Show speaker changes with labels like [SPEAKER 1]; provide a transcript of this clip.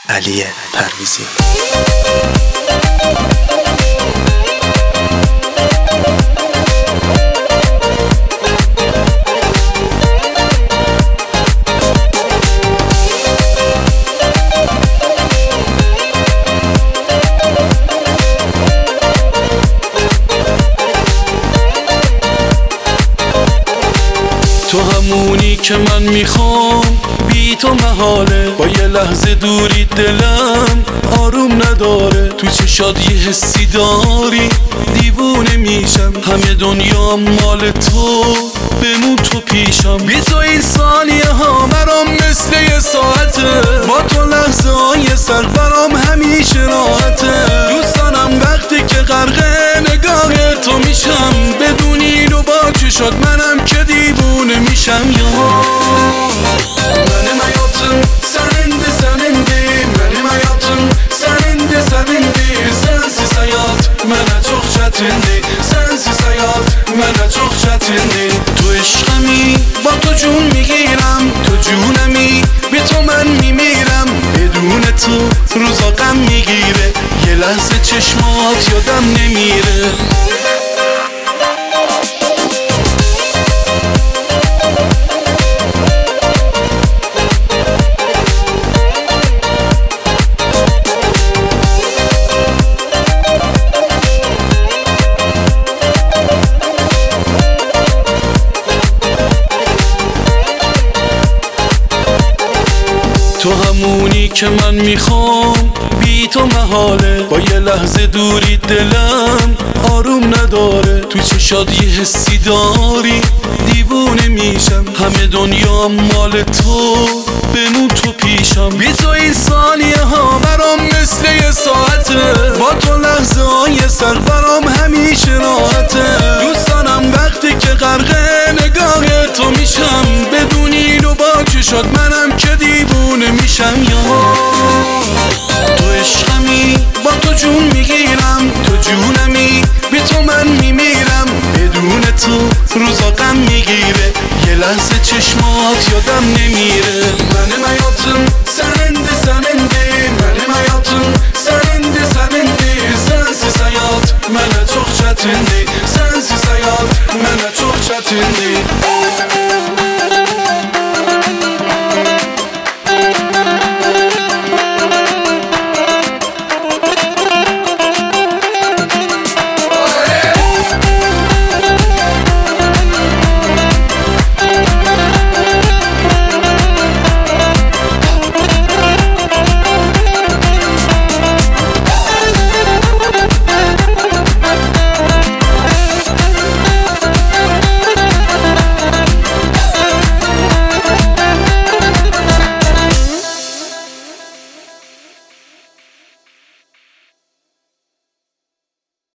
[SPEAKER 1] علی پرویزی.
[SPEAKER 2] تو همونی که من میخوام، بی تو محاله. با یه لحظه دوری دلم آروم نداره. تو چشات یه حسی داری، دیوونه میشم. همه دنیا مال تو، بمون تو پیشم. بی تو این ثانیه ها برام مثل یه ساعته. با تو لحظه های سر برام همیشه راحته. دوست دارم وقتی که غرق نگاه تو میشم، بدونی اینو با چشات منم که دیوونه میشم. یا benim hayatım senindi senindi, benim hayatım senindi senindi. Sensiz hayat mənə çox çətindi, sensiz hayat mənə çox çətindi. تو عشقمی با تو جون میگیرم، تو جونمی به تو من میمیرم. بدون تو روزا غم میگیره، یه لحظه چشمات یادم نمیره. تو همونی که من میخوام، بی تو محاله. با یه لحظه دوری دلم آروم نداره. تو چشات یه حسی داری، دیوونه میشم. همه دنیا مال تو، بمون تو پیشم. بی تو این ثانیه ها برام مثل یه ساعته. با تو لحظه های سر برام همیشه راحته. دوست دارم وقتی که غرق نگاه تو میشم، بدونی اینو با چشات منم که دیوونه میشم. یا تو عشقمی با تو جون میگیرم، تو جونمی به تو من میمیرم. بدون تو روزا